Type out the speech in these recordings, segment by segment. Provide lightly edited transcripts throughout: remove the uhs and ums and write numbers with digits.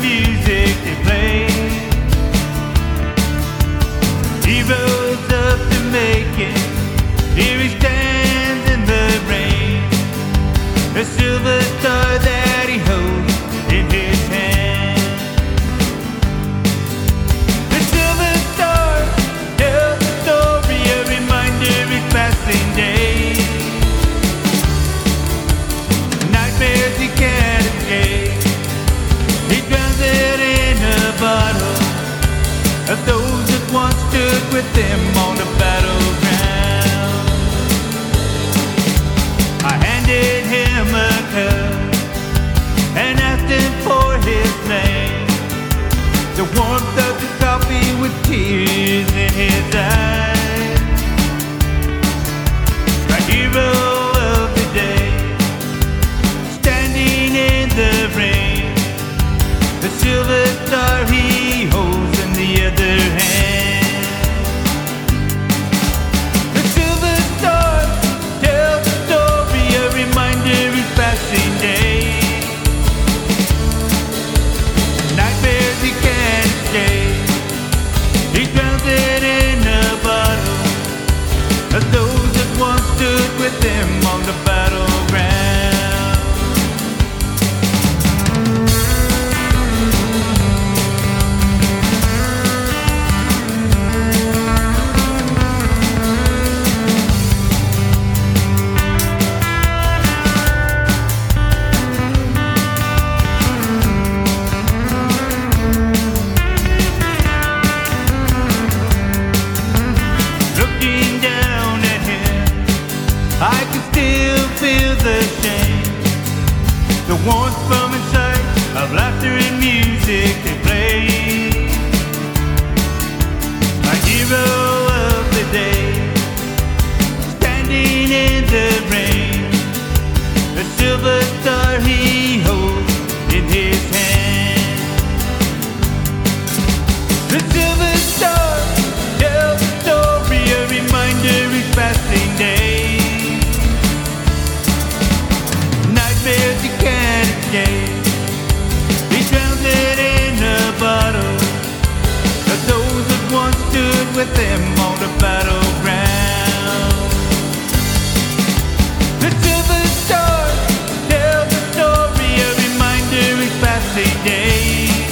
music they play. He rose up to make it. Here he stands in the rain, the silver star that he holds in his hand. The silver star tells the story, a reminder of passing days. Nightmares he can't escape. He drowns it in a bottle of those that once stood with him on the battleground. I handed him a cup and asked him for his name. The warmth of the coffee with tears in his eyes. The hero of the day, standing in the rain, the silver star he holds in the other hand. The silver star tells the story, a reminder of passing days. Nightmares he can't escape. He drowns it in a bottle of those that once stood with him on the battleground. Looking down at him, I can still feel the shame, the warmth from inside of laughter and music they play. My hero of the day, standing in the rain, the silver star he holds in his hand. The silver star tells the story, a reminder of passing days. Nightmares he can't escape. He drowns it in a bottle of those that once stood with him on the battleground. The silver star tells the story, a reminder of passing days.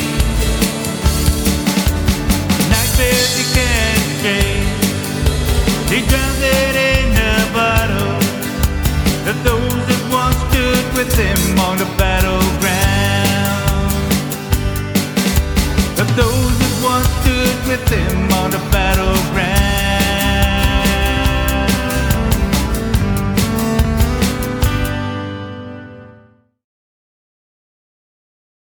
Nightmares he can't escape. He drowns it in a bottle of those that once stood with him on the